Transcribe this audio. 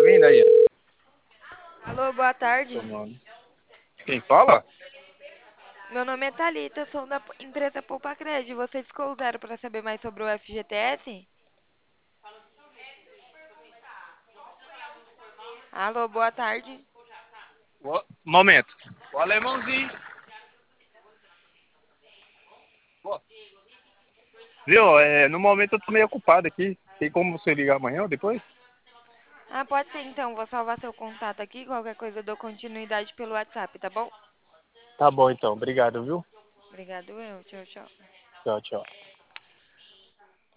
ouvindo aí? Alô, boa tarde. Tomando. Quem fala? Meu nome é Thalita, sou da empresa Poupa Cred. Você discou o zero para saber mais sobre o FGTS? Alô, boa tarde. Momento. O alemãozinho. Pô, viu? No momento eu tô meio ocupado aqui. Tem como você ligar amanhã ou depois? Ah, pode ser então. Vou salvar seu contato aqui. Qualquer coisa eu dou continuidade pelo WhatsApp, tá bom? Tá bom então. Obrigado, viu? Obrigado, eu. Tchau, tchau. Tchau, tchau.